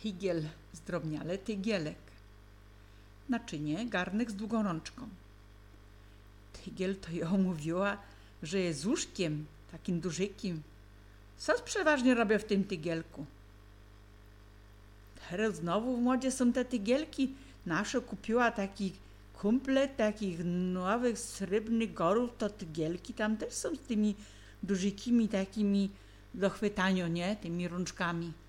Tygiel zdrobniale tygielek. Naczynie garnek z długą rączką. Tygiel to ją mówiła, że jest łóżkiem, takim dużykim. Co przeważnie robię w tym tygielku? Teraz znowu w modzie są te tygielki. Nasza kupiła taki kumplet takich nowych srebrnych gorów, to tygielki tam też są z tymi dużykimi takimi do chwytania, nie? Tymi rączkami.